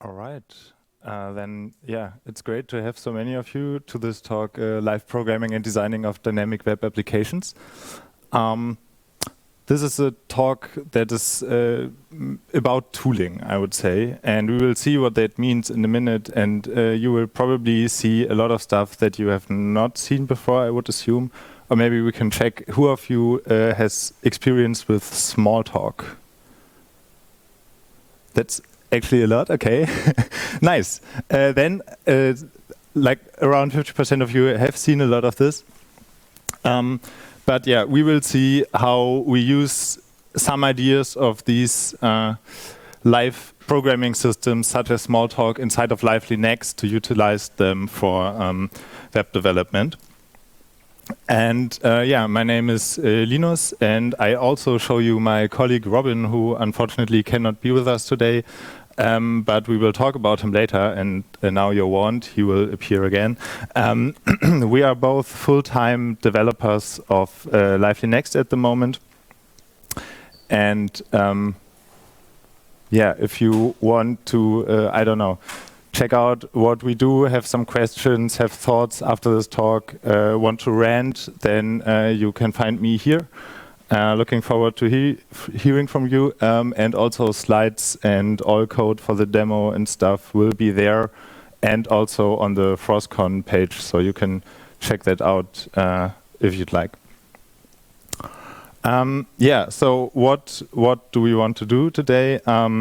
All right. Then, yeah, it's great to have so many of you to this talk, Live Programming and Designing of Dynamic Web Applications. This is a talk that is about tooling, I would say, and we will see what that means in a minute, and you will probably see a lot of stuff that you have not seen before, I would assume, or maybe we can check who of you has experience with Smalltalk. That's actually a lot, okay. Nice. Then, like around 50% of you have seen a lot of this. But yeah, we will see how we use some ideas of these live programming systems, such as Smalltalk, inside of Lively Next to utilize them for web development. And yeah, my name is Linus, and I also show you my colleague Robin, who unfortunately cannot be with us today. But we will talk about him later, and now you're warned, he will appear again. We are both full-time developers of Lively Next at the moment. And yeah, if you want to, I don't know, check out what we do, have some questions, have thoughts after this talk, want to rant, then you can find me here. Looking forward to hearing from you, and also slides and all code for the demo and stuff will be there, and also on the FrostCon page, so you can check that out if you'd like. Yeah, so what do we want to do today?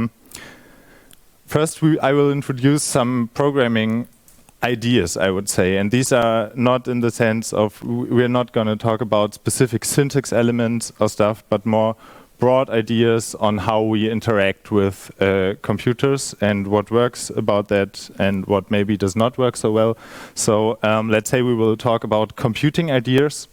First, I will introduce some programming ideas, I would say, and these are not in the sense of, we're not going to talk about specific syntax elements or stuff, but more broad ideas on how we interact with computers and what works about that and what maybe does not work so well. So let's say we will talk about computing ideas,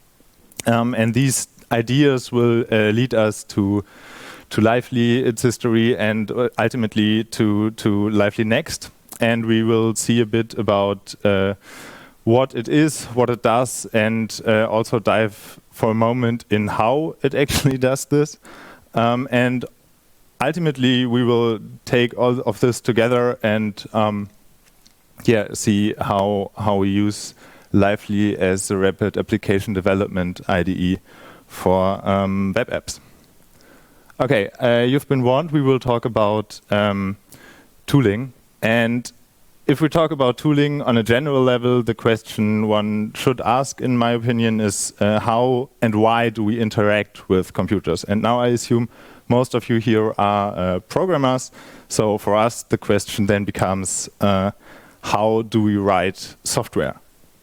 and these ideas will lead us to Lively, its history, and ultimately to Lively Next. And we will see a bit about what it is, what it does, and also dive for a moment in how it actually does this. And ultimately, we will take all of this together and yeah, see how we use Lively as a rapid application development IDE for web apps. Okay, you've been warned, we will talk about tooling. And if we talk about tooling on a general level, the question one should ask, in my opinion, is how and why do we interact with computers? And now I assume most of you here are programmers. So for us, the question then becomes, how do we write software?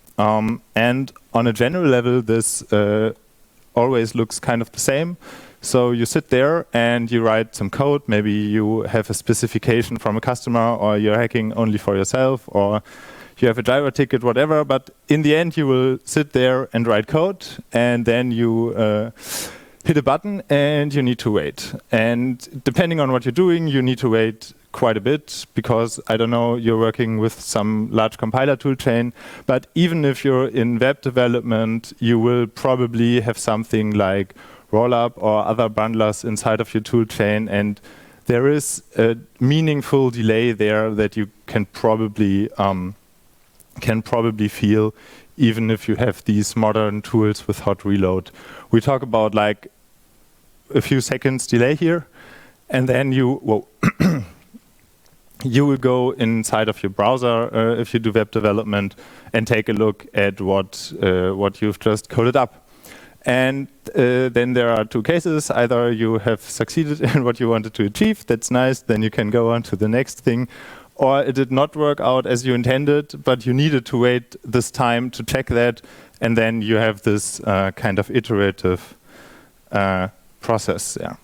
And on a general level, this always looks kind of the same. So you sit there and you write some code. Maybe you have a specification from a customer, or you're hacking only for yourself, or you have a Jira ticket, whatever. But in the end, you will sit there and write code, and then you hit a button and you need to wait. And depending on what you're doing, you need to wait quite a bit, because, I don't know, you're working with some large compiler tool chain. But even if you're in web development, you will probably have something like Rollup or other bundlers inside of your tool chain, and there is a meaningful delay there that you can probably feel, even if you have these modern tools with hot reload. We talk about like a few seconds delay here, and then you will go inside of your browser if you do web development and take a look at what you've just coded up. And then there are two cases. Either you have succeeded in what you wanted to achieve, that's nice, then you can go on to the next thing, or it did not work out as you intended, but you needed to wait this time to check that, and then you have this kind of iterative process there.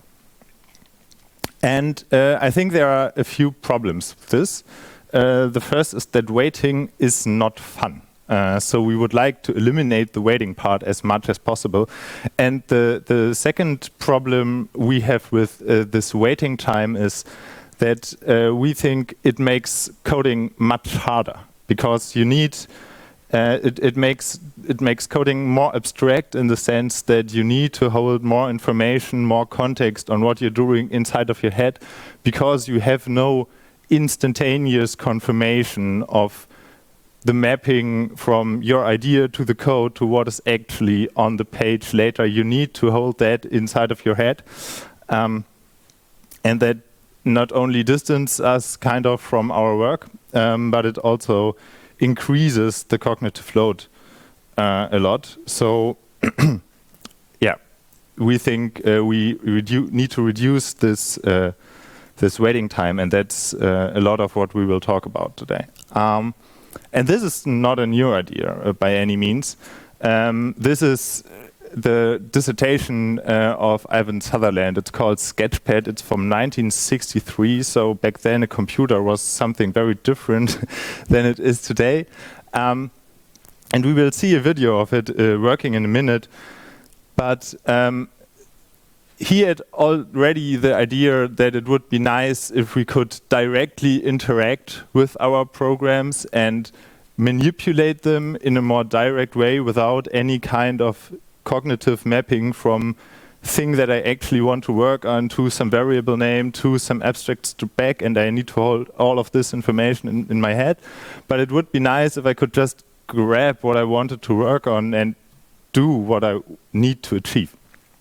And I think there are a few problems with this. The first is that waiting is not fun. So we would like to eliminate the waiting part as much as possible. And the second problem we have with this waiting time is that we think it makes coding much harder, because you need it makes coding more abstract in the sense that you need to hold more information, more context on what you're doing inside of your head, because you have no instantaneous confirmation of the mapping from your idea to the code to what is actually on the page later. You need to hold that inside of your head. And that not only distance us kind of from our work, but it also increases the cognitive load a lot. So yeah, we think we need to reduce this this waiting time, and that's a lot of what we will talk about today. And this is not a new idea by any means. This is the dissertation of Ivan Sutherland. It's called Sketchpad. It's from 1963, so back then a computer was something very different than it is today. And we will see a video of it working in a minute. But he had already the idea that it would be nice if we could directly interact with our programs and manipulate them in a more direct way without any kind of cognitive mapping from thing that I actually want to work on to some variable name to some abstracts to back, and I need to hold all of this information in my head. But it would be nice if I could just grab what I wanted to work on and do what I need to achieve.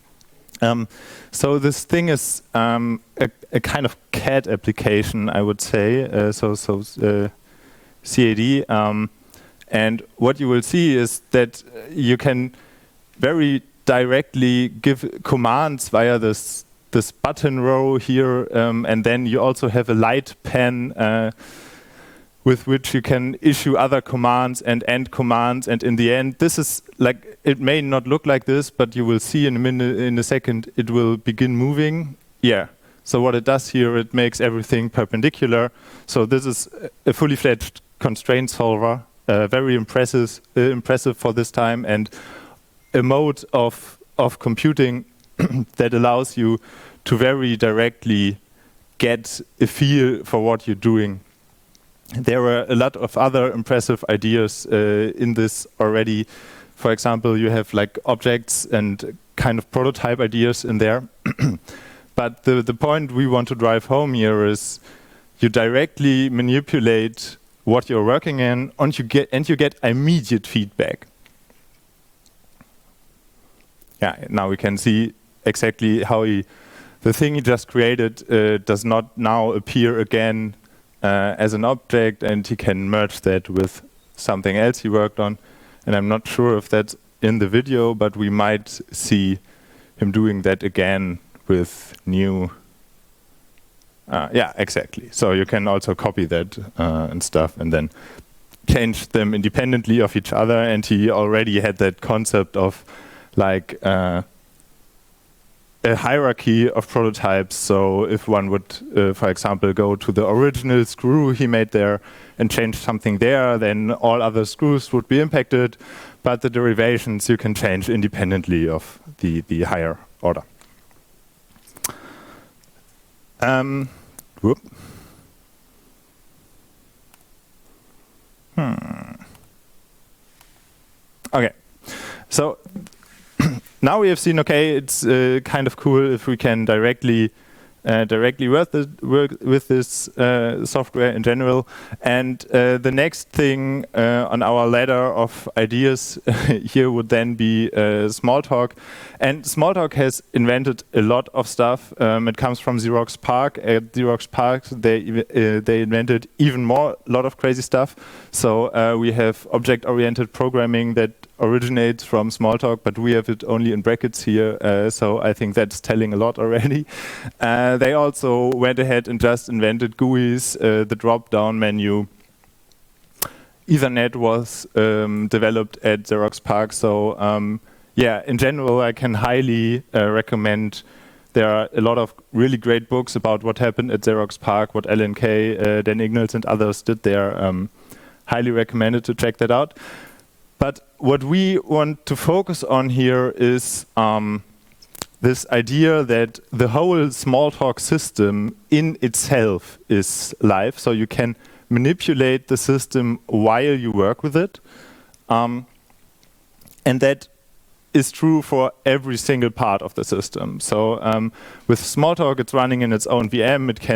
So this thing is a kind of CAD application, I would say, CAD. And what you will see is that you can very directly give commands via this button row here, and then you also have a light pen with which you can issue other commands and end commands. And in the end, this is like, it may not look like this, but you will see in a minute, in a second, it will begin moving. Yeah. So what it does here, it makes everything perpendicular. So this is a fully fledged constraint solver, very impressive for this time, and a mode of computing that allows you to very directly get a feel for what you're doing. There were a lot of other impressive ideas in this already. For example, you have like objects and kind of prototype ideas in there. But the point we want to drive home here is you directly manipulate what you're working in, and you get immediate feedback. Yeah, now we can see exactly how the thing he just created does not now appear again as an object, and he can merge that with something else he worked on. And I'm not sure if that's in the video, but we might see him doing that again with new. Yeah, exactly. So you can also copy that and stuff, and then change them independently of each other. And he already had that concept of like a hierarchy of prototypes. So if one would, for example, go to the original screw he made there and change something there, then all other screws would be impacted. But the derivations you can change independently of the higher order. Whoop. Okay, so now we have seen, okay, it's kind of cool if we can directly work with this software in general. And the next thing on our ladder of ideas here would then be Smalltalk. And Smalltalk has invented a lot of stuff. It comes from Xerox PARC. At Xerox PARC, they invented even more, a lot of crazy stuff. So we have object-oriented programming that originates from Smalltalk, but we have it only in brackets here, so I think that's telling a lot already. They also went ahead and just invented GUIs, the drop-down menu. Ethernet was developed at Xerox PARC, so yeah, in general, I can highly recommend. There are a lot of really great books about what happened at Xerox PARC, what Alan Kay, Dan Ignals, and others did there. Highly recommended to check that out. But what we want to focus on here is this idea that the whole Smalltalk system in itself is live, so you can manipulate the system while you work with it. And that is true for every single part of the system. So with Smalltalk, it's running in its own VM. It can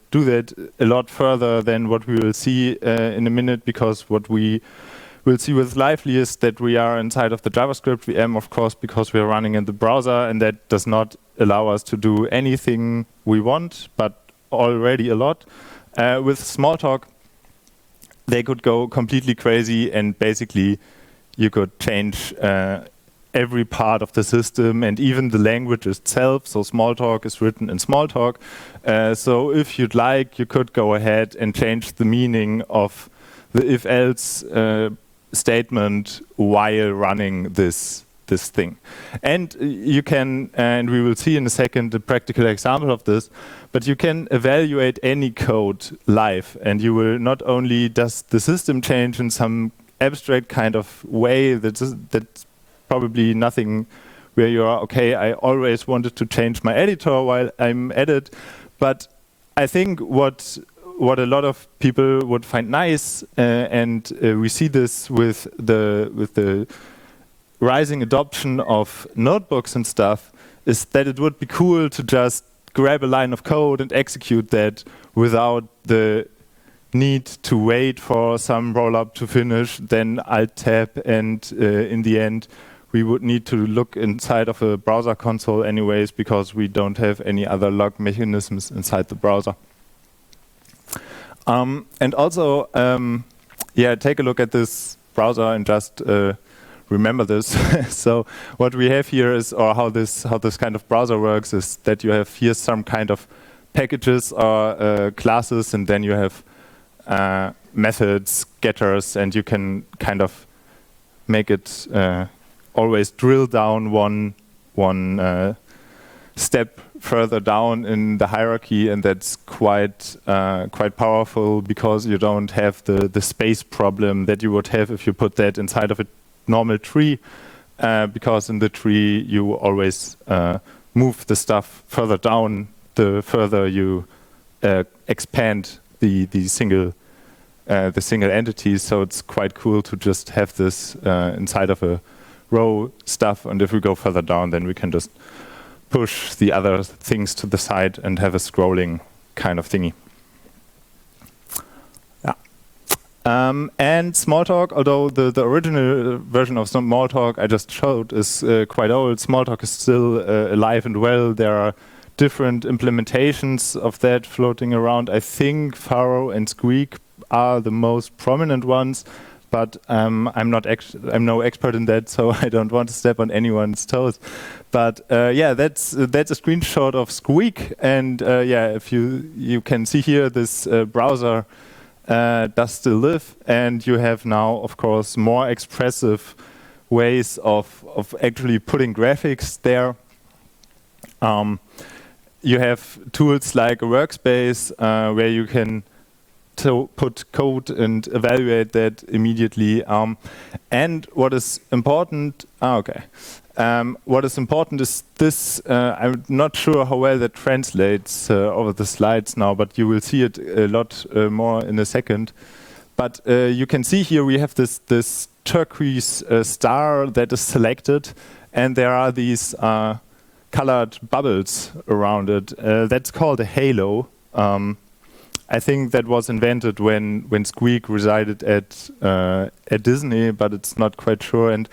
do that a lot further than what we will see in a minute, because what we will see with Lively is that we are inside of the JavaScript VM, of course, because we are running in the browser, and that does not allow us to do anything we want, but already a lot. With Smalltalk, they could go completely crazy, and basically you could change every part of the system and even the language itself. So Smalltalk is written in Smalltalk. So if you'd like, you could go ahead and change the meaning of the if-else statement while running this thing. And you can, and we will see in a second a practical example of this, but you can evaluate any code live, and you will not only does the system change in some abstract kind of way that's probably nothing where you are, okay, I always wanted to change my editor while I'm at it, but I think what a lot of people would find nice, and we see this with the rising adoption of notebooks and stuff, is that it would be cool to just grab a line of code and execute that without the need to wait for some rollup to finish, then Alt-Tab, and in the end we would need to look inside of a browser console anyways, because we don't have any other log mechanisms inside the browser. And also, yeah, take a look at this browser and just remember this. So what we have here is, or how this kind of browser works, is that you have here some kind of packages or classes, and then you have methods, getters, and you can kind of make it always drill down one step further down in the hierarchy, and that's quite powerful, because you don't have the space problem that you would have if you put that inside of a normal tree, because in the tree you always move the stuff further down the further you expand the single entities. So it's quite cool to just have this inside of a row stuff, and if we go further down, then we can just push the other things to the side and have a scrolling kind of thingy. Yeah. And Smalltalk, although the original version of Smalltalk I just showed is quite old, Smalltalk is still alive and well. There are different implementations of that floating around. I think Pharo and Squeak are the most prominent ones, but I'm no expert in that, so I don't want to step on anyone's toes. But yeah, that's a screenshot of Squeak, and yeah, if you can see here, this browser does still live, and you have now, of course, more expressive ways of actually putting graphics there. You have tools like a workspace where you can put code and evaluate that immediately. And what is important, what is important is this. I'm not sure how well that translates over the slides now, but you will see it a lot more in a second. But you can see here we have this turquoise star that is selected, and there are these colored bubbles around it. That's called a halo. I think that was invented when Squeak resided at Disney, but it's not quite sure. And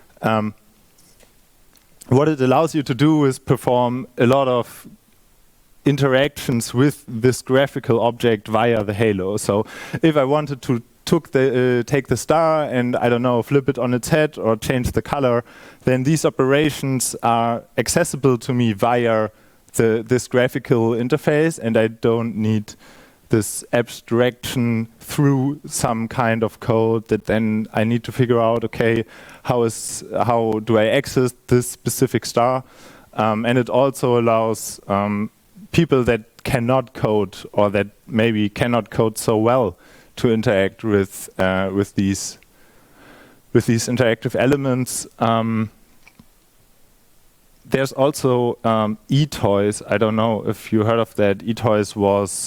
what it allows you to do is perform a lot of interactions with this graphical object via the halo. So if I wanted to take the star and, I don't know, flip it on its head or change the color, then these operations are accessible to me via this graphical interface, and I don't need this abstraction through some kind of code that then I need to figure out, okay, how do I access this specific star? And it also allows people that cannot code, or that maybe cannot code so well, to interact with these interactive elements. There's also eToys. I don't know if you heard of that. eToys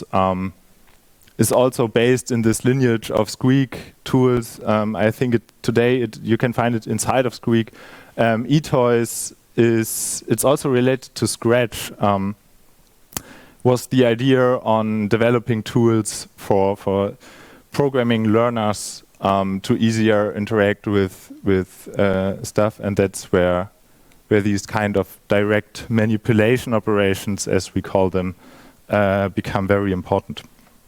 is also based in this lineage of Squeak tools. I think today you can find it inside of Squeak. eToys it's also related to Scratch. was the idea on developing tools for programming learners to easier interact with stuff, and that's where these kind of direct manipulation operations, as we call them, become very important.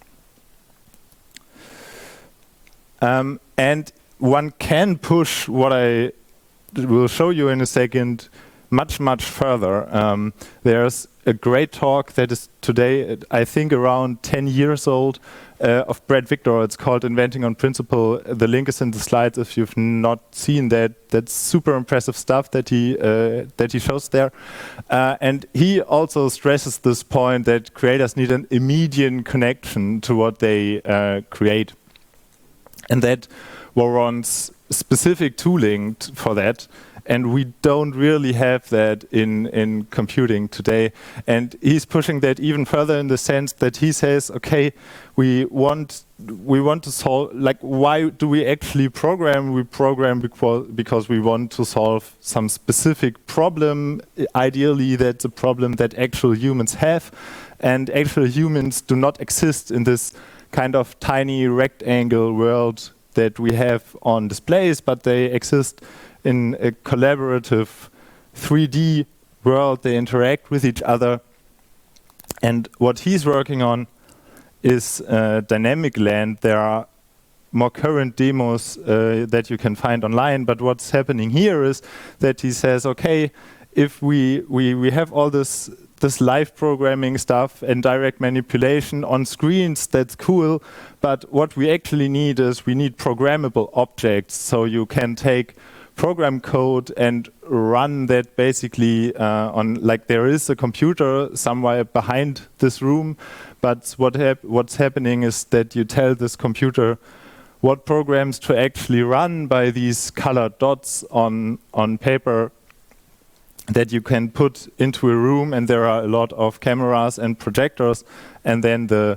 And one can push what I will show you in a second much, much further. There's a great talk that is today, I think, around 10 years old, of Brad Victor. It's called Inventing on Principle. The link is in the slides if you've not seen that. That's super impressive stuff that he shows there. And he also stresses this point that creators need an immediate connection to what they create. And that warrants specific tooling for that. And we don't really have that in computing today. And he's pushing that even further in the sense that he says, okay, we want to solve, like, why do we actually program? We program because we want to solve some specific problem. Ideally, that's a problem that actual humans have. And actual humans do not exist in this kind of tiny rectangle world that we have on displays, but they exist in a collaborative 3D world. They interact with each other. And what he's working on is dynamic land. There are more current demos that you can find online, but what's happening here is that he says, okay, if we have all this live programming stuff and direct manipulation on screens, that's cool, but what we actually need is we need programmable objects, so you can take program code and run that basically on, like, there is a computer somewhere behind this room, but what's happening is that you tell this computer what programs to actually run by these colored dots on paper that you can put into a room, and there are a lot of cameras and projectors, and then the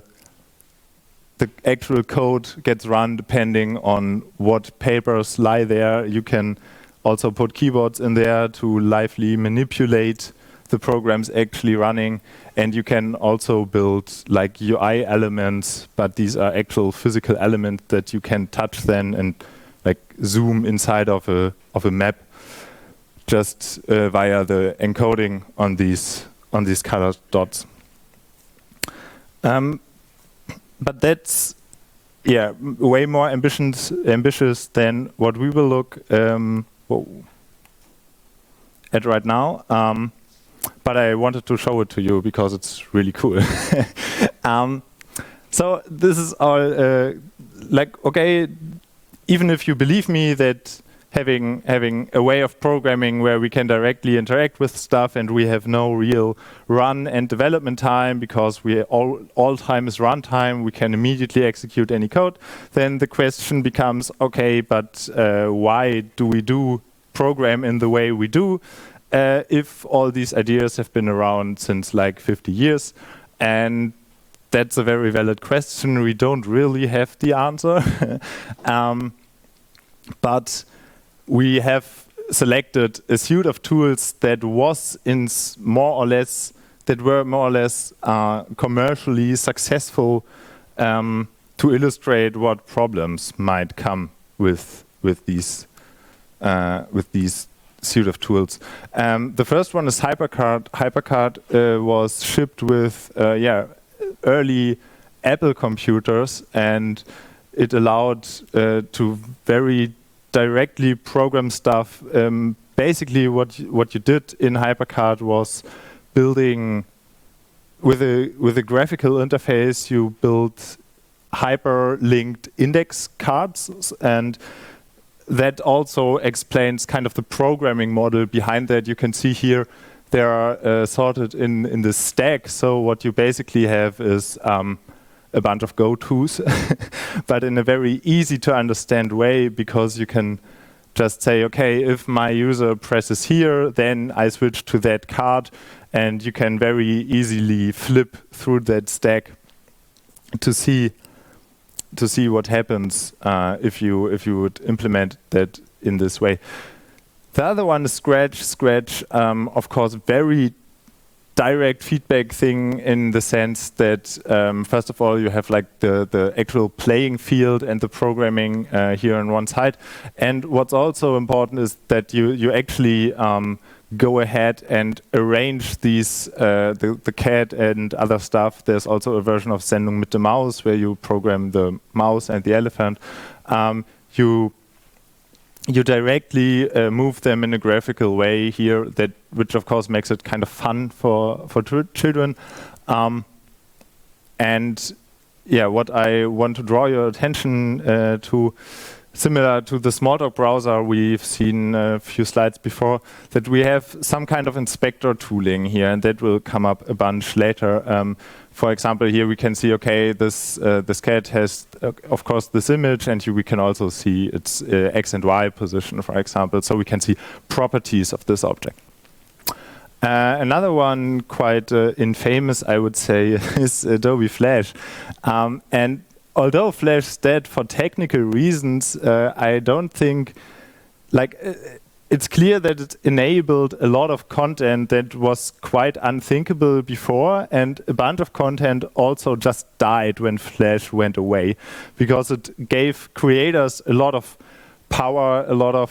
actual code gets run depending on what papers lie there. You can also put keyboards in there to lively manipulate the programs actually running, and you can also build like UI elements, but these are actual physical elements that you can touch then and like zoom inside of a map just via the encoding on these colored dots. But that's way more ambitious than what we will look at right now. But I wanted to show it to you because it's really cool. So this is all like, okay, even if you believe me that having a way of programming where we can directly interact with stuff and we have no real run and development time because we all time is runtime, we can immediately execute any code, then the question becomes, okay, but why do we do program in the way we do if all these ideas have been around since like 50 years? And that's a very valid question. We don't really have the answer. But we have selected a suite of tools that were more or less commercially successful to illustrate what problems might come with these suite of tools. The first one is HyperCard. HyperCard was shipped with early Apple computers, and it allowed to very directly program stuff. Basically, what you did in HyperCard was building with a graphical interface. You built hyperlinked index cards, and that also explains kind of the programming model behind that. You can see here they are sorted in the stack. So what you basically have is a bunch of go-tos, but in a very easy to understand way, because you can just say, okay, if my user presses here, then I switch to that card, and you can very easily flip through that stack to see what happens if you would implement that in this way. The other one is Scratch. Scratch, of course, very direct feedback thing in the sense that first of all you have like the actual playing field and the programming here on one side, and what's also important is that you actually go ahead and arrange these the cat and other stuff. There's also a version of Sendung mit der Maus where you program the mouse and the elephant. You directly move them in a graphical way here, which of course makes it kind of fun for children. And yeah, what I want to draw your attention to, similar to the Smalltalk browser we've seen a few slides before, that we have some kind of inspector tooling here, and that will come up a bunch later. For example, here we can see, okay, this cat has, of course, this image, and we can also see its X and Y position, for example, so we can see properties of this object. Another one, quite infamous, I would say, is Adobe Flash. And although Flash is dead for technical reasons, I don't think, like, it's clear that it enabled a lot of content that was quite unthinkable before, and a bunch of content also just died when Flash went away, because it gave creators a lot of power, a lot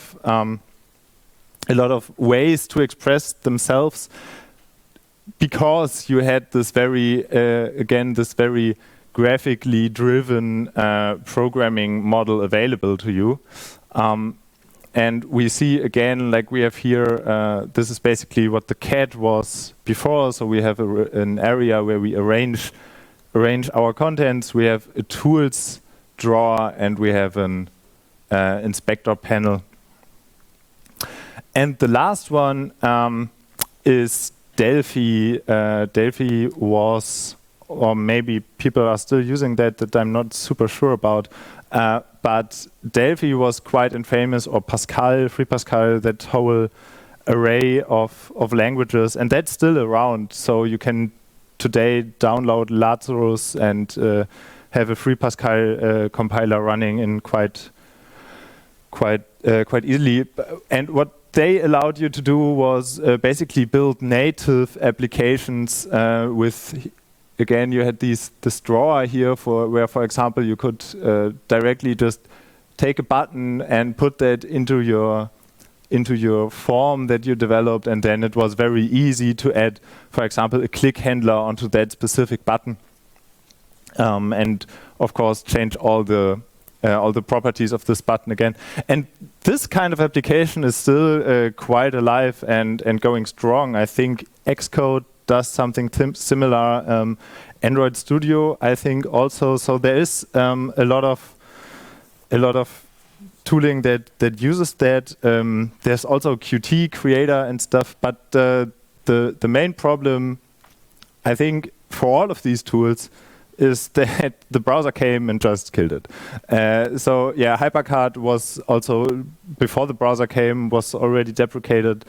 of ways to express themselves, because you had this very, again, this very graphically driven programming model available to you. And we see again, like we have here, this is basically what the cat was before. So we have an area where we arrange our contents. We have a tools drawer, and we have an inspector panel. And the last one is Delphi. Delphi was, or maybe people are still using that I'm not super sure about. But Delphi was quite infamous, or Pascal, Free Pascal, that whole array of languages, and that's still around. So you can today download Lazarus and have a Free Pascal compiler running in quite easily. And what they allowed you to do was basically build native applications with. Again, you had this drawer here where, for example, you could directly just take a button and put that into your form that you developed, and then it was very easy to add, for example, a click handler onto that specific button, and of course change all the properties of this button again. And this kind of application is still quite alive and going strong. I think Xcode does something similar. Android Studio, I think, also. So there is a lot of tooling that uses that. There's also Qt Creator and stuff. But the main problem, I think, for all of these tools is that the browser came and just killed it. So yeah, HyperCard was also, before the browser came, was already deprecated.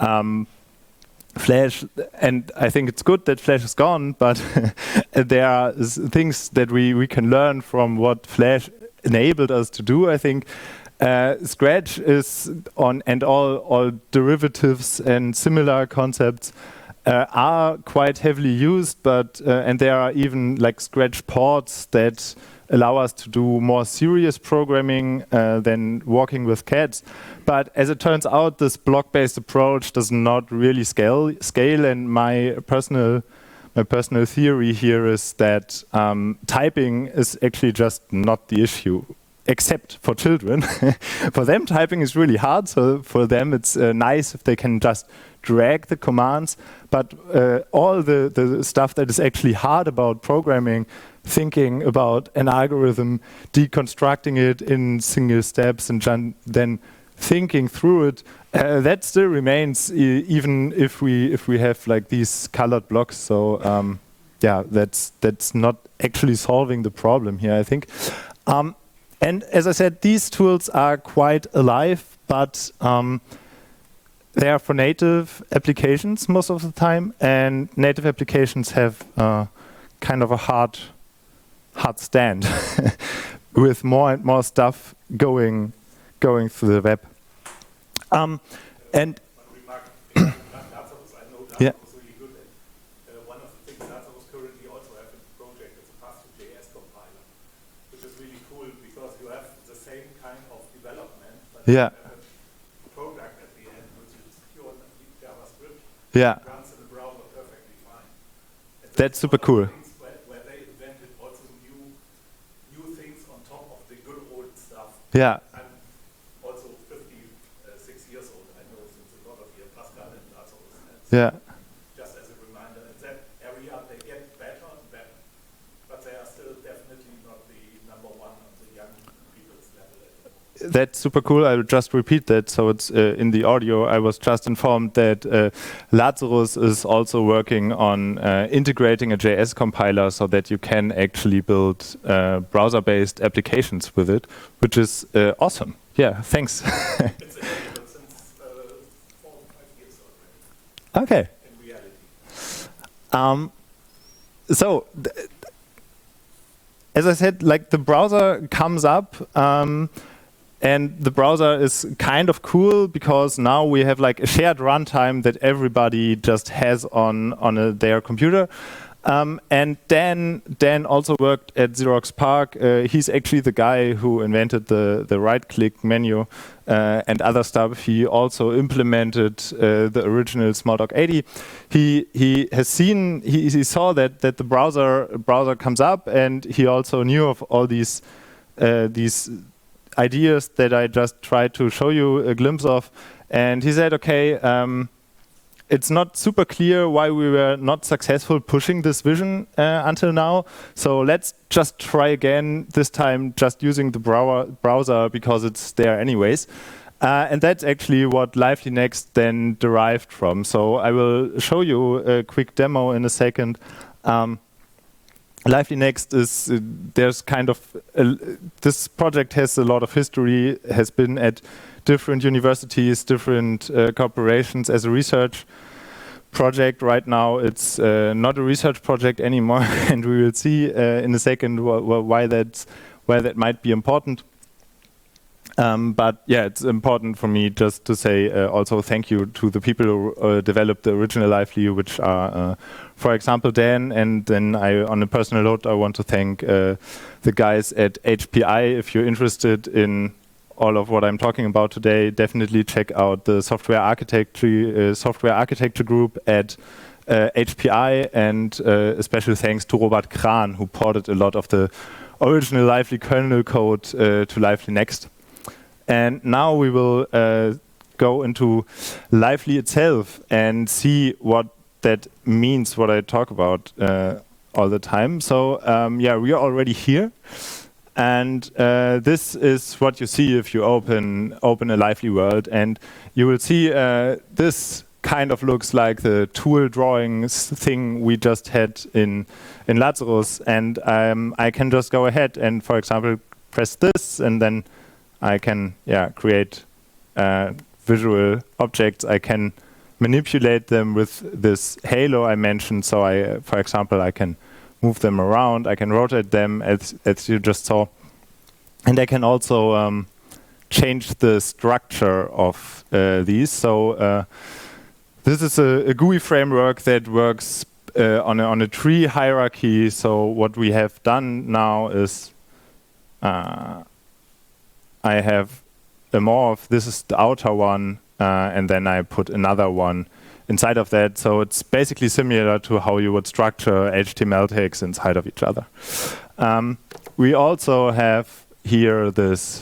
Flash, and I think it's good that Flash is gone, but there are things that we can learn from what Flash enabled us to do, I think. Scratch is on, and all derivatives and similar concepts are quite heavily used, but and there are even like Scratch ports that allow us to do more serious programming than working with cats. But as it turns out, this block-based approach does not really scale. And my personal theory here is that typing is actually just not the issue, except for children. For them, typing is really hard. So for them, it's nice if they can just drag the commands. But all the stuff that is actually hard about programming, thinking about an algorithm, deconstructing it in single steps, and then thinking through it, that still remains, even if we have like these colored blocks. So yeah, that's not actually solving the problem here, I think. And as I said, these tools are quite alive, but they are for native applications most of the time, and native applications have kind of a hard stand with more and more stuff going through the web. And yeah. Yeah. Product at the end, which is pure JavaScript, Yeah. runs in the browser perfectly fine. And That's super cool. Where they invented also new things on top of the good old stuff. Yeah. I'm also 56 years old. I know since a lot of years Pascal and Lazarus. Yeah. Just as a reminder, in that area they get better and better, but they are still definitely not the number one on the young people's level at the moment. That's super cool. I will just repeat that. So it's in the audio. I was just informed that Lazarus is also working on integrating a JS compiler so that you can actually build browser-based applications with it, which is awesome. Yeah, thanks. It's available since 4 or 5 years already. Okay. In reality. So, as I said, like the browser comes up, and the browser is kind of cool because now we have like a shared runtime that everybody just has on their computer. And Dan also worked at Xerox PARC. He's actually the guy who invented the right-click menu and other stuff. He also implemented the original Smalltalk 80. He saw that the browser comes up, and he also knew of all these ideas that I just tried to show you a glimpse of. And he said, okay, it's not super clear why we were not successful pushing this vision until now. So let's just try again, this time just using the browser because it's there anyways. And that's actually what Lively Next then derived from. So I will show you a quick demo in a second. Lively Next is, there's kind of, this project has a lot of history, has been at different universities, different corporations as a research project. Right now it's not a research project anymore, and we will see in a second why that might be important. But yeah, it's important for me just to say also thank you to the people who developed the original Lively, which are, for example, Dan, and then on a personal note, I want to thank the guys at HPI. If you're interested in all of what I'm talking about today, definitely check out the software architecture group at HPI, and a special thanks to Robert Kran, who ported a lot of the original Lively kernel code to Lively Next. And now we will go into Lively itself and see what that means, what I talk about all the time. So yeah, we are already here. And this is what you see if you open a Lively world. And you will see this kind of looks like the tool drawings thing we just had in Lazarus. And I can just go ahead and, for example, press this, and then I can create visual objects. I can manipulate them with this halo I mentioned. So for example, I can move them around. I can rotate them as you just saw. And I can also change the structure of these. So this is a GUI framework that works on a tree hierarchy. So what we have done now is I have a morph. This is the outer one, and then I put another one inside of that. So it's basically similar to how you would structure HTML tags inside of each other. We also have here this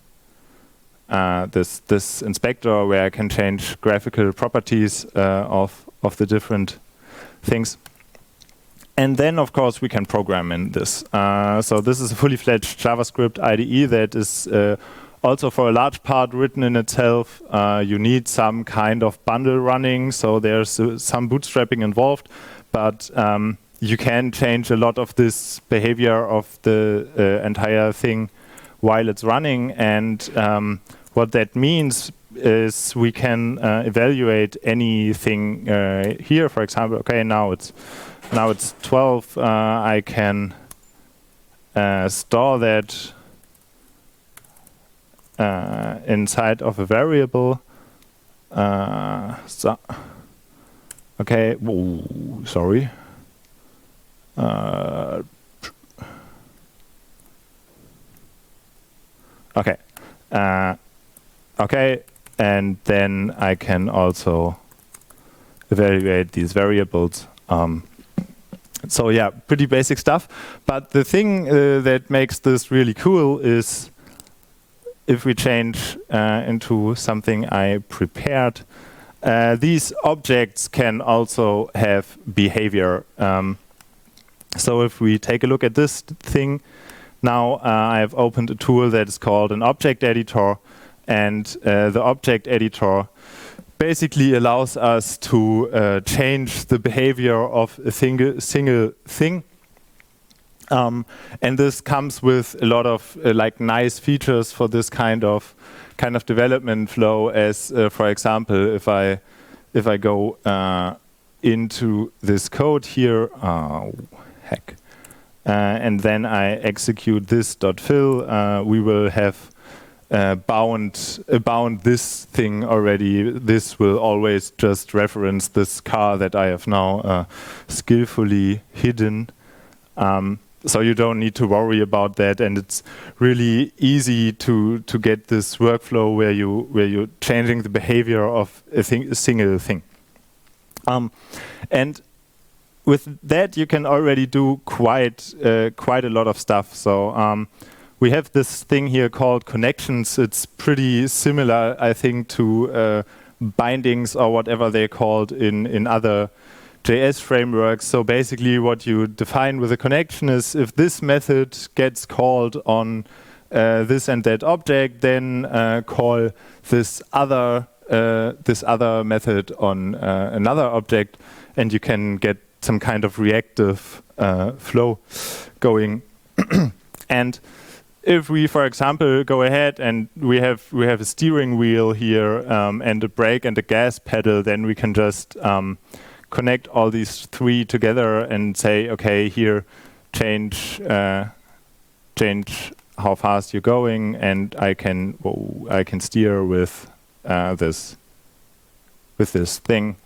inspector where I can change graphical properties of the different things. And then, of course, we can program in this. So this is a fully fledged JavaScript IDE that is also for a large part written in itself. You need some kind of bundle running, so there's some bootstrapping involved, but you can change a lot of this behavior of the entire thing while it's running. And what that means is we can evaluate anything here. For example, okay, now it's 12. I can store that inside of a variable. So, okay, whoa, sorry. Okay. Okay, and then I can also evaluate these variables. So yeah, pretty basic stuff. But the thing that makes this really cool is if we change into something I prepared, these objects can also have behavior. So if we take a look at this thing, now I've opened a tool that is called an object editor, and the object editor basically allows us to change the behavior of a single thing. And this comes with a lot of like nice features for this kind of development flow. As for example, if I go into this code here, and then I execute this .fill, we will have bound this thing already. This will always just reference this car that I have now skillfully hidden. So you don't need to worry about that, and it's really easy to get this workflow where you're changing the behavior of a single thing. And with that, you can already do quite a lot of stuff. So we have this thing here called connections. It's pretty similar, I think, to bindings or whatever they're called in other JS frameworks. So basically what you define with a connection is if this method gets called on this and that object, then call this other method on another object, and you can get some kind of reactive flow going. And if we, for example, go ahead and we have a steering wheel here and a brake and a gas pedal, then we can just connect all these three together and say, okay, here, change how fast you're going, and I can steer with this thing.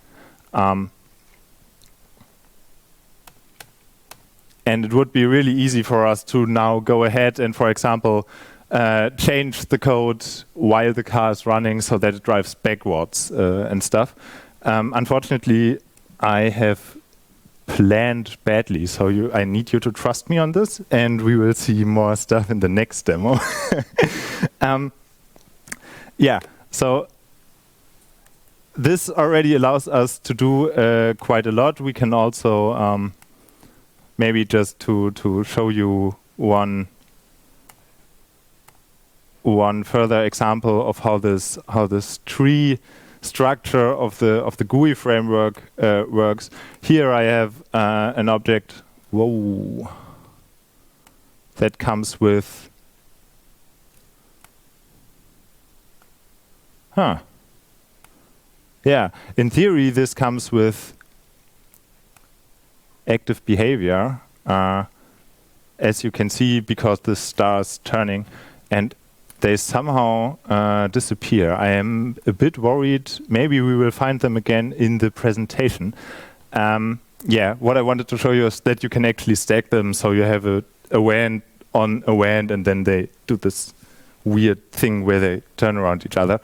And it would be really easy for us to now go ahead and, for example, change the code while the car is running so that it drives backwards and stuff. Unfortunately, I have planned badly, so I need you to trust me on this, and we will see more stuff in the next demo. Yeah, so this already allows us to do quite a lot. We can also maybe just to show you one further example of how this tree structure of the GUI framework works. Here I have an object that comes with yeah, in theory this comes with active behavior, as you can see, because the star is turning, and they somehow disappear. I am a bit worried. Maybe we will find them again in the presentation. Yeah, what I wanted to show you is that you can actually stack them, so you have a WAN on a WAN, and then they do this weird thing where they turn around each other.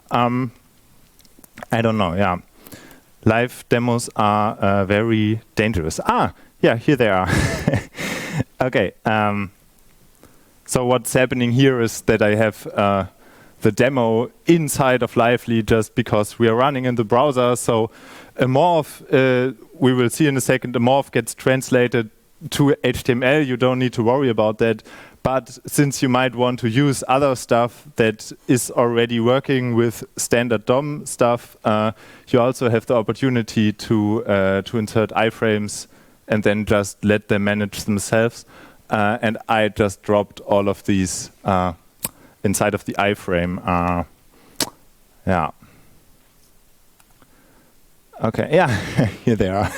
I don't know, yeah. Live demos are very dangerous. Yeah, here they are. Okay. So what's happening here is that I have the demo inside of Lively just because we are running in the browser. So a morph, we will see in a second, a morph gets translated to HTML. You don't need to worry about that. But since you might want to use other stuff that is already working with standard DOM stuff, you also have the opportunity to insert iframes and then just let them manage themselves. And I just dropped all of these inside of the iframe. Yeah. Okay, yeah, here they are.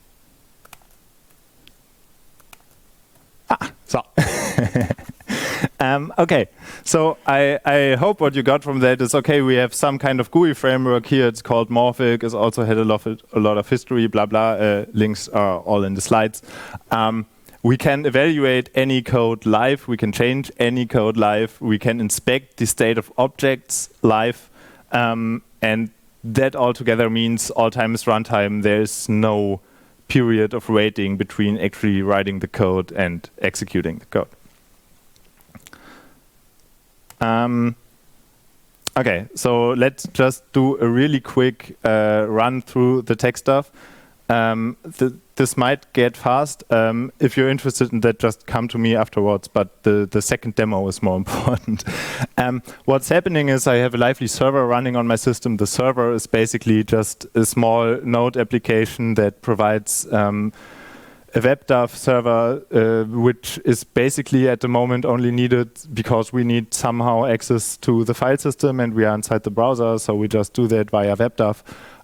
So Okay, so I hope what you got from that is, okay, we have some kind of GUI framework here. It's called Morphic. It's also had a lot of history, blah, blah. Links are all in the slides. We can evaluate any code live. We can change any code live. We can inspect the state of objects live. And that altogether means all time is runtime. There's no period of waiting between actually writing the code and executing the code. Okay, so let's just do a really quick run through the tech stuff. This might get fast. If you're interested in that, just come to me afterwards, but the second demo is more important. What's happening is I have a Lively server running on my system. The server is basically just a small Node application that provides a WebDAV server, which is basically at the moment only needed because we need somehow access to the file system and we are inside the browser, so we just do that via WebDAV.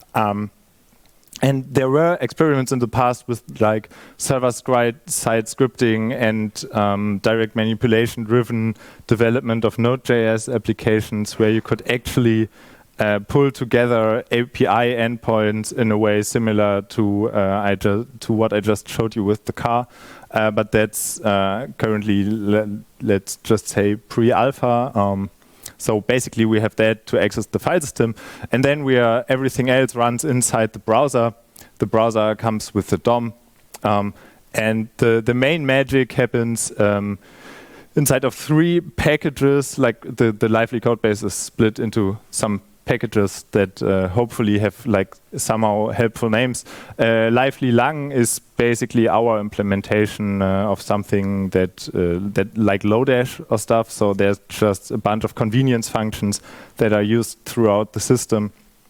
And there were experiments in the past with like server-side scripting and direct manipulation-driven development of Node.js applications where you could actually pull together API endpoints in a way similar to what I just showed you with the car, but that's currently, let's just say, pre-alpha. So basically, we have that to access the file system, and then everything else runs inside the browser. The browser comes with the DOM, and the main magic happens inside of 3 packages. Like the Lively codebase is split into some packages that hopefully have like somehow helpful names. Lively Lang is basically our implementation of something that like Lodash or stuff. So there's just a bunch of convenience functions that are used throughout the system.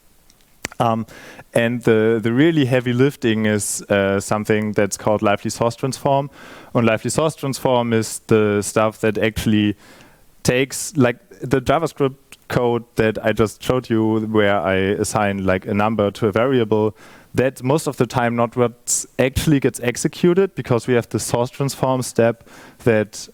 And the really heavy lifting is something that's called Lively Source Transform. And Lively Source Transform is the stuff that actually takes like the JavaScript code that I just showed you where I assign like a number to a variable. That's most of the time not what actually gets executed because we have the source transform step that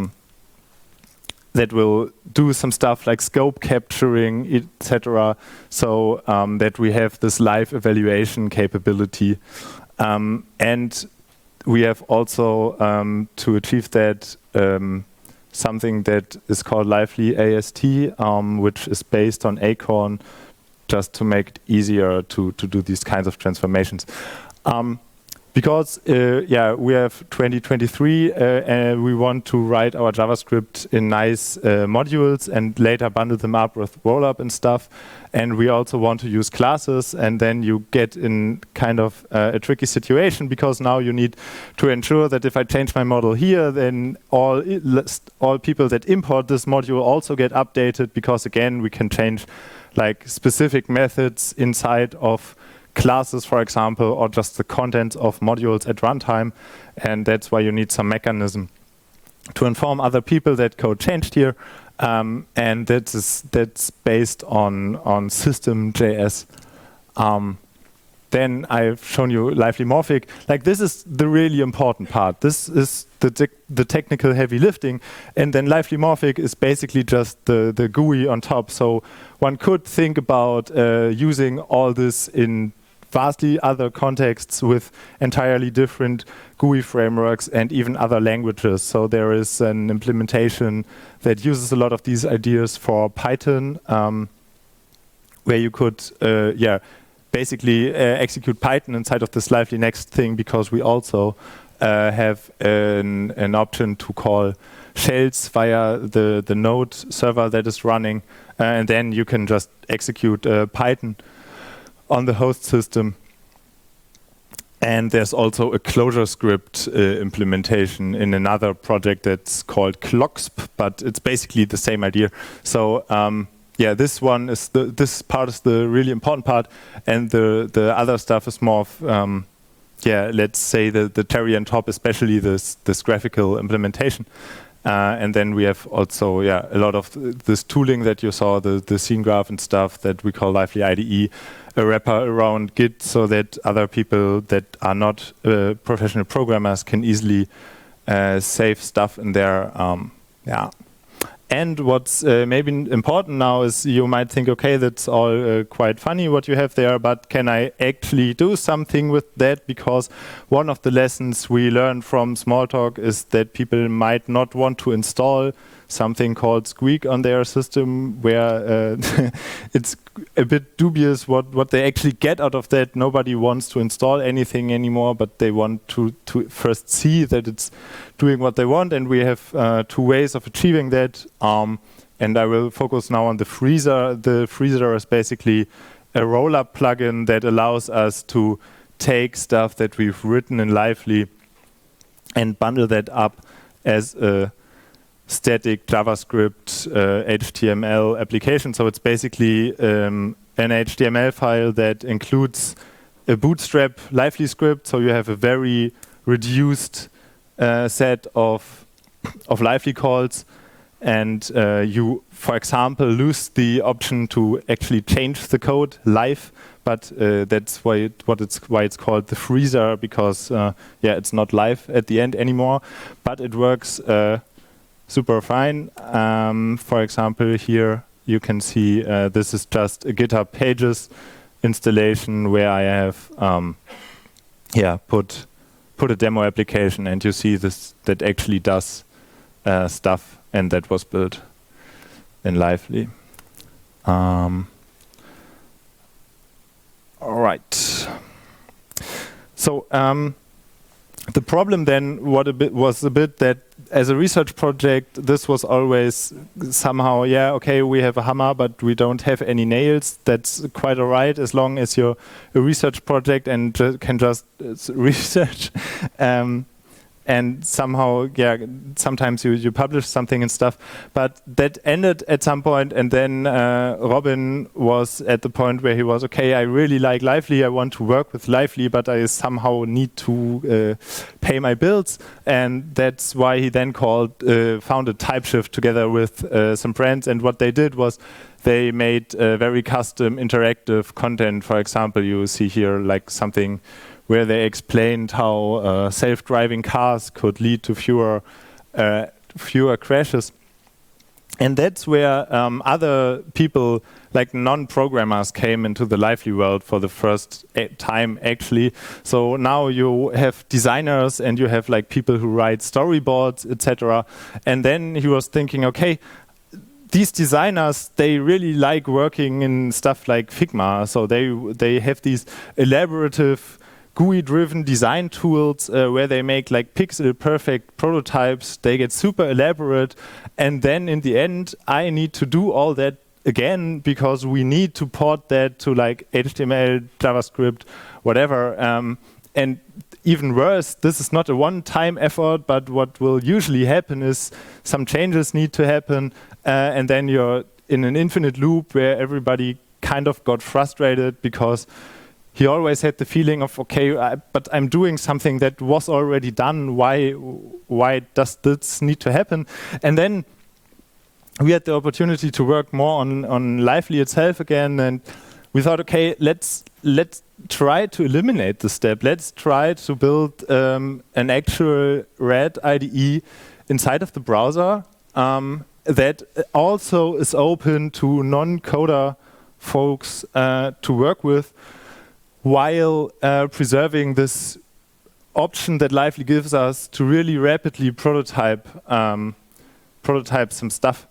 that will do some stuff like scope capturing, etc. So that we have this live evaluation capability. And we have also to achieve that something that is called Lively AST, which is based on Acorn, just to make it easier to do these kinds of transformations. Because we have 2023 and we want to write our JavaScript in nice modules and later bundle them up with rollup and stuff. And we also want to use classes, and then you get in kind of a tricky situation because now you need to ensure that if I change my model here, then all people that import this module also get updated because again, we can change like specific methods inside of classes, for example, or just the contents of modules at runtime, and that's why you need some mechanism to inform other people that code changed here, and that's based on System.js. Then I've shown you Lively Morphic. Like this is the really important part. This is the technical heavy lifting, and then Lively Morphic is basically just the GUI on top. So one could think about using all this in vastly other contexts with entirely different GUI frameworks and even other languages. So there is an implementation that uses a lot of these ideas for Python, where you could, basically execute Python inside of this Lively Next thing, because we also have an option to call shells via the Node server that is running, and then you can just execute Python on the host system. And there's also a ClojureScript implementation in another project that's called Clocksp, but it's basically the same idea. So this one is this part is the really important part, and the other stuff is more of let's say the cherry on top, especially this graphical implementation. And then we have also a lot of this tooling that you saw, the scene graph and stuff that we call Lively IDE, a wrapper around Git so that other people that are not professional programmers can easily save stuff in there. And what's maybe important now is you might think, okay, that's all quite funny what you have there, but can I actually do something with that? Because one of the lessons we learned from Smalltalk is that people might not want to install something called Squeak on their system, where it's a bit dubious what they actually get out of that. Nobody wants to install anything anymore, but they want to first see that it's doing what they want, and we have 2 ways of achieving that. And I will focus now on the Freezer. The Freezer is basically a rollup plugin that allows us to take stuff that we've written in Lively and bundle that up as a static JavaScript HTML application. So it's basically an HTML file that includes a bootstrap Lively script. So you have a very reduced set of Lively calls, and you, for example, lose the option to actually change the code live. But that's why it's called the Freezer, because yeah, it's not live at the end anymore. But it works super fine. For example, here you can see this is just a GitHub Pages installation where I have put a demo application, and you see this that actually does stuff, and that was built in Lively. All right. So the problem then was a bit that as a research project, this was always somehow, yeah, okay, we have a hammer, but we don't have any nails. That's quite all right as long as you're a research project and can just research. And somehow, yeah, sometimes you publish something and stuff, but that ended at some point, and then Robin was at the point where he was, okay, I really like Lively, I want to work with Lively, but I somehow need to pay my bills, and that's why he then founded TypeShift together with some friends, and what they did was they made very custom interactive content. For example, you see here like something where they explained how self-driving cars could lead to fewer crashes. And that's where other people, like non-programmers, came into the Lively world for the first time, actually. So now you have designers and you have like people who write storyboards, etc. And then he was thinking, okay, these designers, they really like working in stuff like Figma. So they have these elaborative GUI-driven design tools where they make like pixel-perfect prototypes. They get super elaborate, and then in the end, I need to do all that again because we need to port that to like HTML, JavaScript, whatever. And even worse, this is not a one-time effort, but what will usually happen is some changes need to happen, and then you're in an infinite loop where everybody kind of got frustrated because he always had the feeling of, okay, but I'm doing something that was already done. Why does this need to happen? And then we had the opportunity to work more on Lively itself again, and we thought, okay, let's try to eliminate the step. Let's try to build an actual RED IDE inside of the browser that also is open to non-coder folks to work with, while preserving this option that Lively gives us to really rapidly prototype some stuff.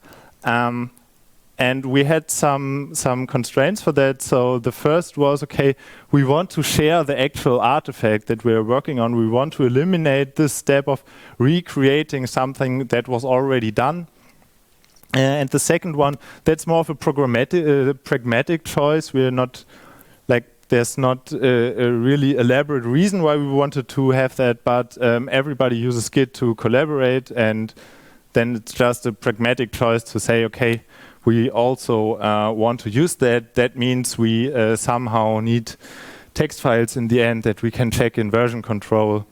And we had some constraints for that. So the first was, okay, we want to share the actual artifact that we're working on. We want to eliminate this step of recreating something that was already done. And the second one, that's more of a pragmatic choice. We're not like, there's not a really elaborate reason why we wanted to have that, but everybody uses Git to collaborate, and then it's just a pragmatic choice to say, okay, we also want to use that. That means we somehow need text files in the end that we can check in version control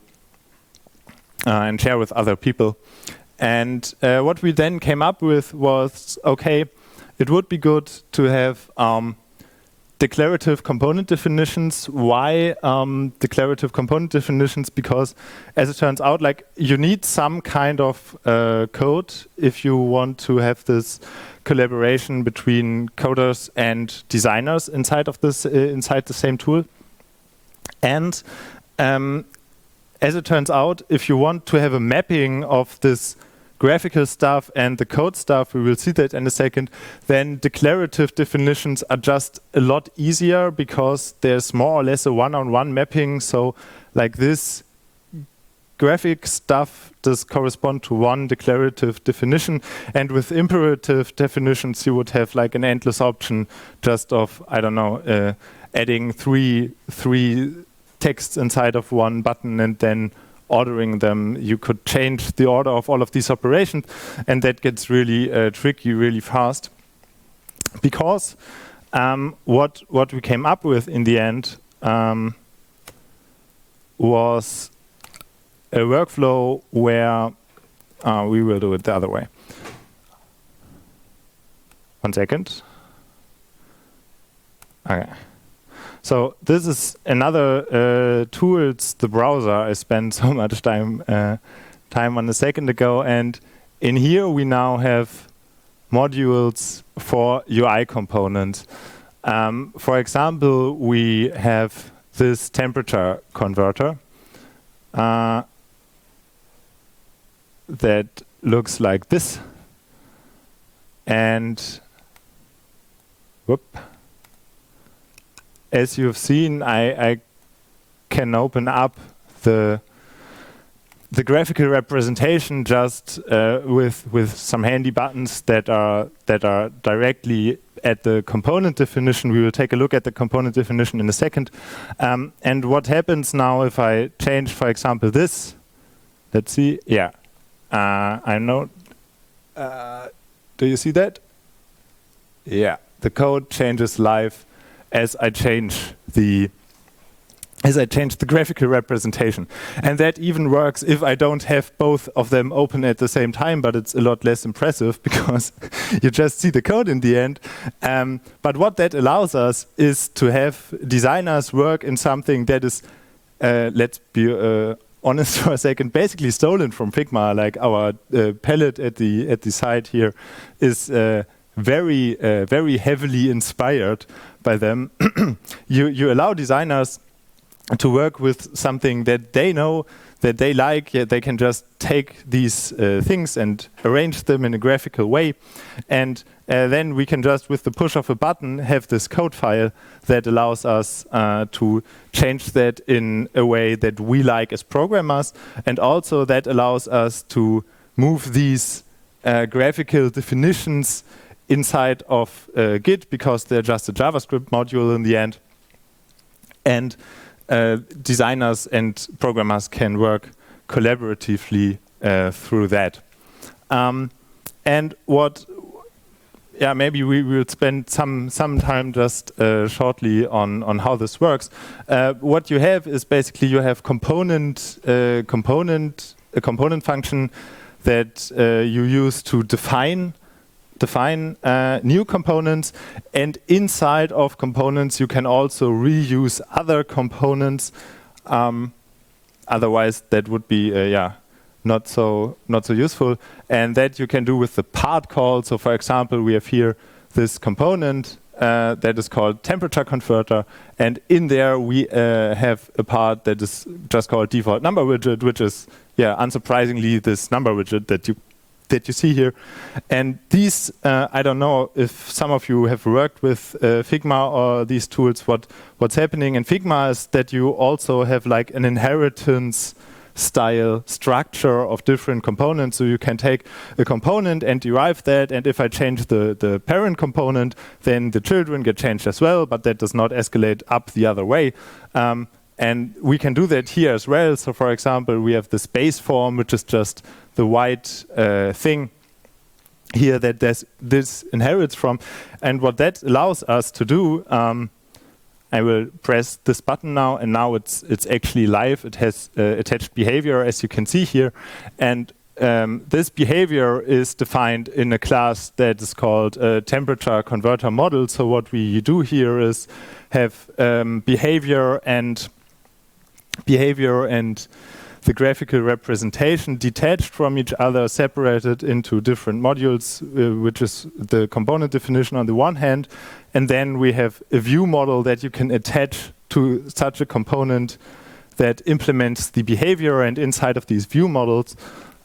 and share with other people. And what we then came up with was, okay, it would be good to have declarative component definitions. Why declarative component definitions? Because as it turns out, like you need some kind of code if you want to have this collaboration between coders and designers inside of this inside the same tool. And as it turns out, if you want to have a mapping of this graphical stuff and the code stuff, we will see that in a second, then declarative definitions are just a lot easier because there's more or less a one-on-one mapping. So like this graphic stuff does correspond to one declarative definition, and with imperative definitions you would have like an endless option just of, I don't know, adding three texts inside of one button and then ordering them. You could change the order of all of these operations, and that gets really tricky really fast. Because what we came up with in the end was a workflow where we will do it the other way. 1 second. Okay. So this is another tool. It's the browser I spent so much time on a second ago, and in here we now have modules for UI components. For example, we have this temperature converter that looks like this, and whoop. As you've seen, I can open up the graphical representation just with some handy buttons that are directly at the component definition. We will take a look at the component definition in a second. And what happens now if I change, for example, this? Let's see. Yeah, I know. Do you see that? Yeah, the code changes live as I change the graphical representation. And that even works if I don't have both of them open at the same time, but it's a lot less impressive because you just see the code in the end. But what that allows us is to have designers work in something that is, let's be honest for a second, basically stolen from Figma. Like our palette at the side here is very heavily inspired by them. You allow designers to work with something that they know, that they like. They can just take these things and arrange them in a graphical way, and then we can just, with the push of a button, have this code file that allows us to change that in a way that we like as programmers, and also that allows us to move these graphical definitions inside of Git, because they're just a JavaScript module in the end. And designers and programmers can work collaboratively through that. And what, yeah, maybe we will spend some time just shortly on how this works. What you have is basically you have a component function that you use to define new components, and inside of components you can also reuse other components. Otherwise that would be not so useful, and that you can do with the part call. So for example, we have here this component that is called temperature converter, and in there we have a part that is just called default number widget, which is unsurprisingly this number widget that you see here. And these, I don't know if some of you have worked with Figma or these tools. What's happening in Figma is that you also have like an inheritance style structure of different components. So you can take a component and derive that, and if I change the parent component, then the children get changed as well, but that does not escalate up the other way. And we can do that here as well. So for example, we have the space form, which is just the white thing here that this inherits from. And what that allows us to do, I will press this button now, and now it's actually live. It has attached behavior, as you can see here. And this behavior is defined in a class that is called a temperature converter model. So what we do here is have behavior and the graphical representation detached from each other, separated into different modules, which is the component definition on the one hand, and then we have a view model that you can attach to such a component that implements the behavior, and inside of these view models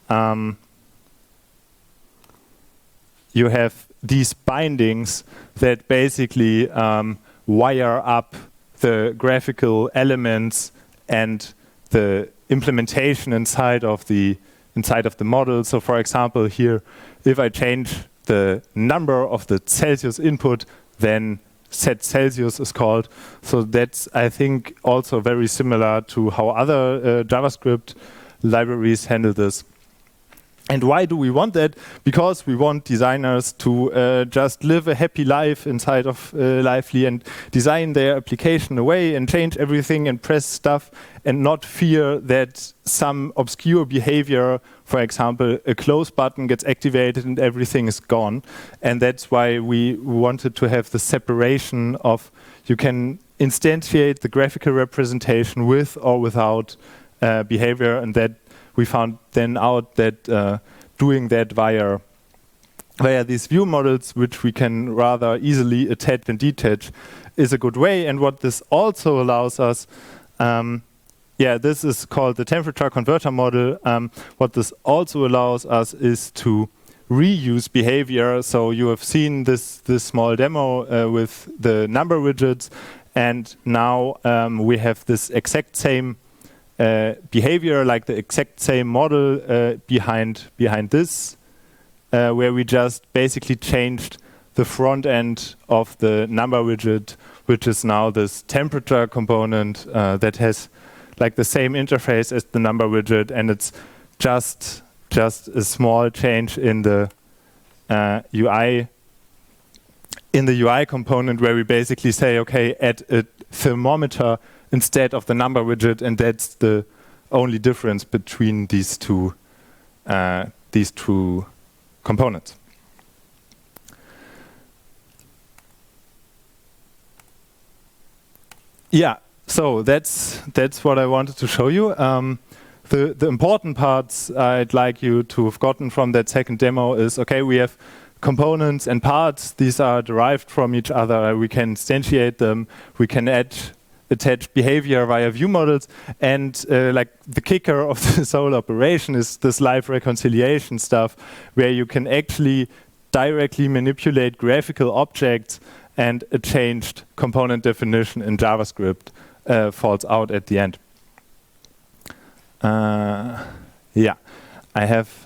you have these bindings that basically wire up the graphical elements and the implementation inside of the model. So for example here, if I change the number of the Celsius input, then set Celsius is called. So that's, I think, also very similar to how other JavaScript libraries handle this. And why do we want that? Because we want designers to just live a happy life inside of Lively and design their application away and change everything and press stuff and not fear that some obscure behavior, for example, a close button gets activated and everything is gone. And that's why we wanted to have the separation of, you can instantiate the graphical representation with or without behavior, and that we found then out that doing that via these view models, which we can rather easily attach and detach, is a good way. And what this also allows us, this is called the temperature converter model. What this also allows us is to reuse behavior. So you have seen this small demo with the number widgets, and now we have this exact same behavior, like the exact same model behind this, where we just basically changed the front end of the number widget, which is now this temperature component that has like the same interface as the number widget, and it's just a small change in the UI component, where we basically say, okay, add a thermometer instead of the number widget, and that's the only difference between these two components. Yeah, so that's what I wanted to show you. The important parts I'd like you to have gotten from that second demo is, okay, we have components and parts. These are derived from each other. We can instantiate them. We can attach behavior via view models, and like the kicker of this whole operation is this live reconciliation stuff, where you can actually directly manipulate graphical objects, and a changed component definition in JavaScript falls out at the end. Yeah, I have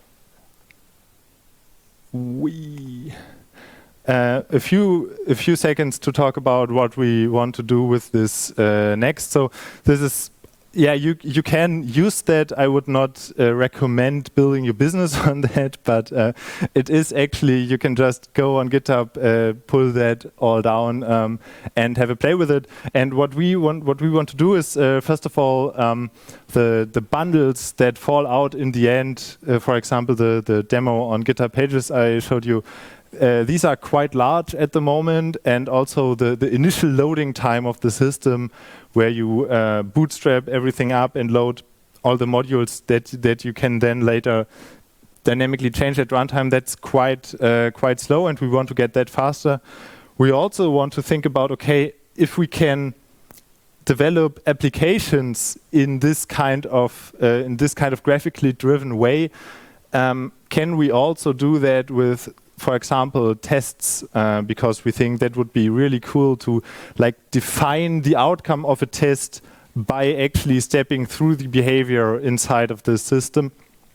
a few seconds to talk about what we want to do with this next. So this is, yeah, you can use that. I would not recommend building your business on that, but it is actually, you can just go on GitHub, pull that all down, and have a play with it. And what we want to do is, first of all, the bundles that fall out in the end. For example, the demo on GitHub Pages I showed you. These are quite large at the moment, and also the initial loading time of the system, where you bootstrap everything up and load all the modules that you can then later dynamically change at runtime, that's quite slow, and we want to get that faster. We also want to think about, okay, if we can develop applications in this kind of graphically driven way, can we also do that with, for example, tests, because we think that would be really cool to like define the outcome of a test by actually stepping through the behavior inside of the system.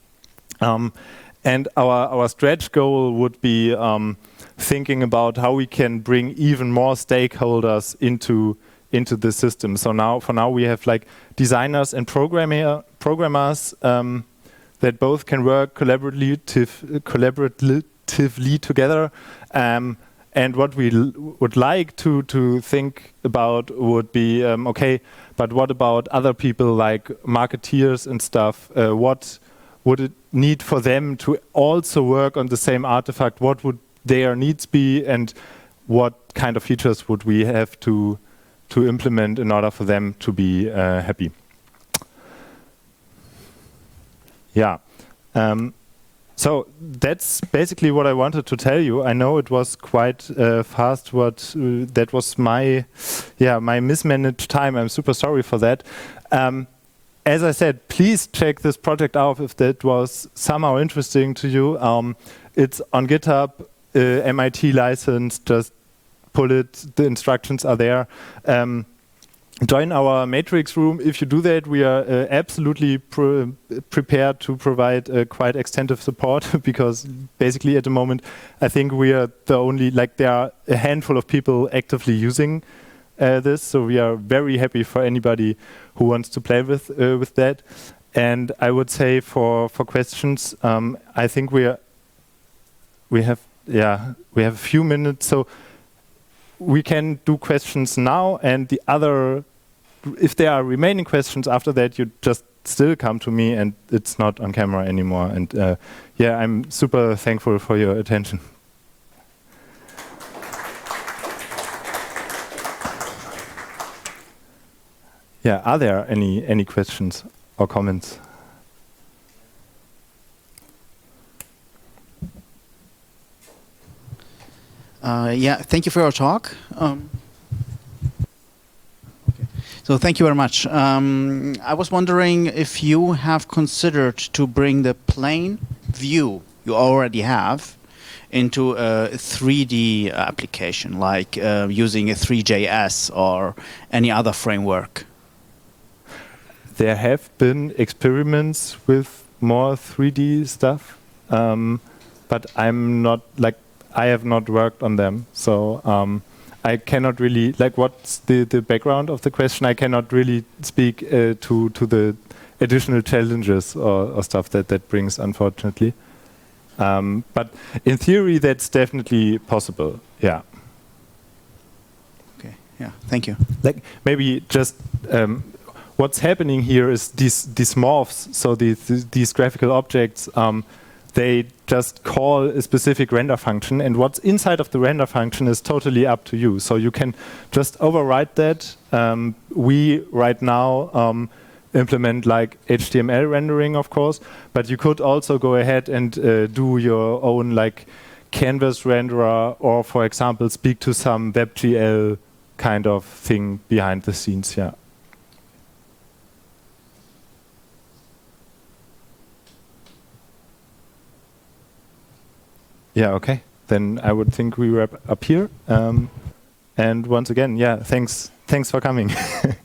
And our stretch goal would be thinking about how we can bring even more stakeholders into the system. So for now we have like designers and programmers that both can work collaboratively together. And what we would like to think about would be, okay, but what about other people like marketeers and stuff? What would it need for them to also work on the same artifact? What would their needs be, and what kind of features would we have to implement in order for them to be happy? Yeah. So that's basically what I wanted to tell you. I know it was quite fast. That was my mismanaged time. I'm super sorry for that. As I said, please check this project out if that was somehow interesting to you. It's on GitHub, MIT license. Just pull it. The instructions are there. Join our Matrix room. If you do that, we are absolutely prepared to provide quite extensive support because basically at the moment, I think we are the only, there are a handful of people actively using this. So we are very happy for anybody who wants to play with that. And I would say for questions, I think we have a few minutes. So we can do questions now, and if there are remaining questions after that, you just still come to me, and it's not on camera anymore. And I'm super thankful for your attention. Yeah, are there any questions or comments? Thank you for your talk. So thank you very much. I was wondering if you have considered to bring the plain view you already have into a 3D application, like using a Three.js or any other framework. There have been experiments with more 3D stuff, but I have not worked on them. So I cannot really, what's the background of the question? I cannot really speak to the additional challenges or stuff that brings, unfortunately. But in theory, that's definitely possible, yeah. Okay, yeah, thank you. Maybe just what's happening here is these morphs, so these graphical objects, they just call a specific render function, and what's inside of the render function is totally up to you. So you can just override that. We right now implement HTML rendering, of course, but you could also go ahead and do your own canvas renderer, or for example, speak to some WebGL kind of thing behind the scenes. Yeah. Yeah, okay. Then I would think we wrap up here. And once again, thanks for coming.